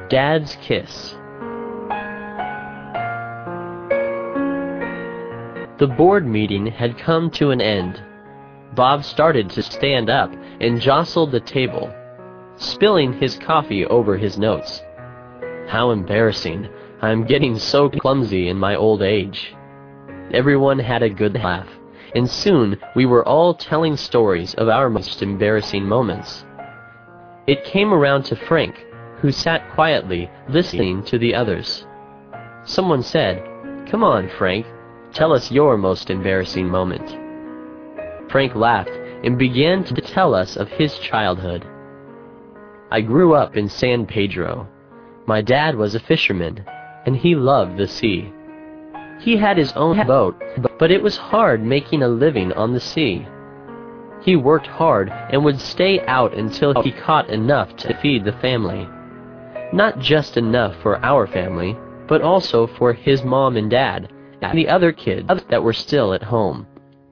Dad's Kiss. The board meeting had come to an end. Bob started to stand up and jostled the table, spilling his coffee over his notes. How embarrassing. I'm getting so clumsy in my old age. Everyone had a good laugh, and soon we were all telling stories of our most embarrassing moments. It came around to Frank, who sat quietly listening to the others. Someone said, "Come on, Frank, tell us your most embarrassing moment." Frank laughed and began to tell us of his childhood. I grew up in San Pedro. My dad was a fisherman, and he loved the sea. He had his own boat, but it was hard making a living on the sea. He worked hard and would stay out until he caught enough to feed the family. Not just enough for our family, but also for his mom and dad, and the other kids that were still at home.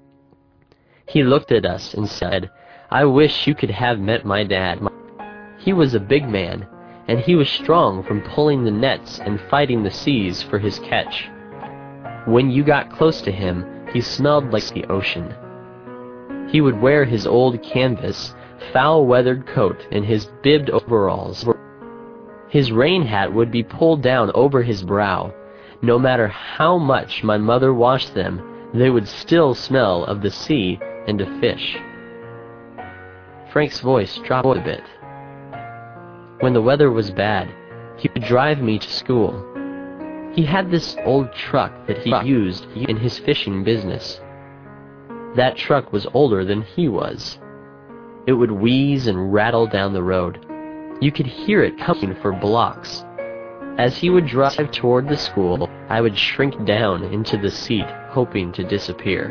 He looked at us and said, "I wish you could have met my dad." He was a big man, and he was strong from pulling the nets and fighting the seas for his catch. When you got close to him, he smelled like the ocean. He would wear his old canvas, foul-weathered coat and his bibbed overalls. His rain hat would be pulled down over his brow. No matter how much my mother washed them, they would still smell of the sea and of fish. Frank's voice dropped a bit. When the weather was bad, he would drive me to school. He had this old truck that he used in his fishing business. That truck was older than he was. It would wheeze and rattle down the road. You could hear it coming for blocks. As he would drive toward the school, I would shrink down into the seat, hoping to disappear.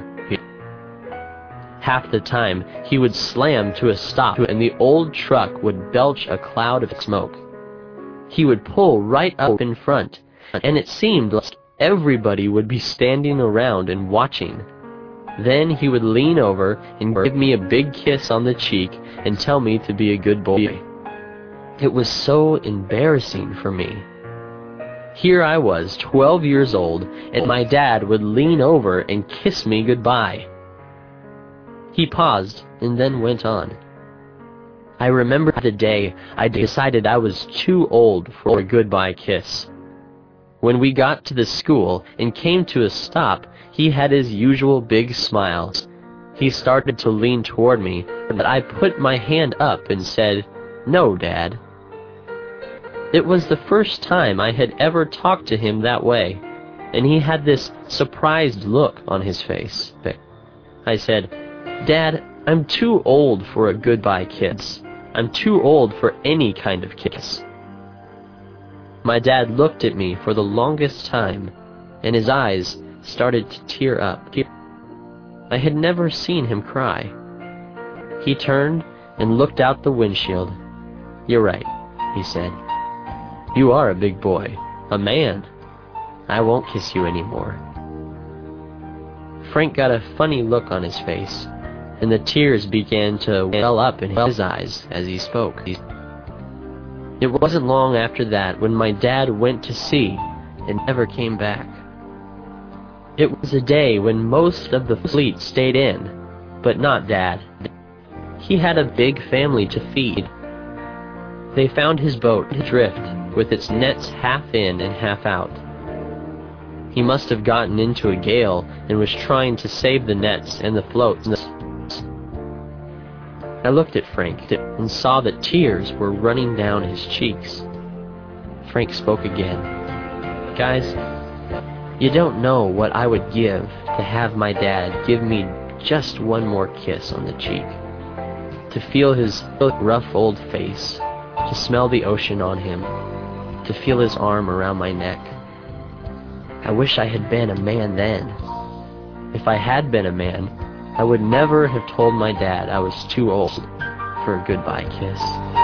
Half the time, he would slam to a stop, and the old truck would belch a cloud of smoke. He would pull right up in front, and it seemed like everybody would be standing around and watching. Then he would lean over and give me a big kiss on the cheek and tell me to be a good boy. It was so embarrassing for me. Here I was, 12 years old, and my dad would lean over and kiss me goodbye. He paused and then went on. I remember the day I decided I was too old for a goodbye kiss. When we got to the school and came to a stop, he had his usual big smile. He started to lean toward me, but I put my hand up and said, "No, Dad." It was the first time I had ever talked to him that way, and he had this surprised look on his face. I said, "Dad, I'm too old for a goodbye kiss. I'm too old for any kind of kiss." My dad looked at me for the longest time, and his eyes started to tear up. I had never seen him cry. He turned and looked out the windshield. "You're right," he said. "You are a big boy, a man. I won't kiss you anymore." Frank got a funny look on his face, and the tears began to well up in his eyes as he spoke. It wasn't long after that when my dad went to sea and never came back. It was a day when most of the fleet stayed in, but not Dad. He had a big family to feed. They found his boat adrift, with its nets half in and half out. He must have gotten into a gale and was trying to save the nets and the floats. I looked at Frank and saw that tears were running down his cheeks. Frank spoke again. "Guys, you don't know what I would give to have my dad give me just one more kiss on the cheek. To feel his rough old face, to smell the ocean on him, to feel his arm around my neck. I wish I had been a man then. If I had been a man, I would never have told my dad I was too old for a goodbye kiss."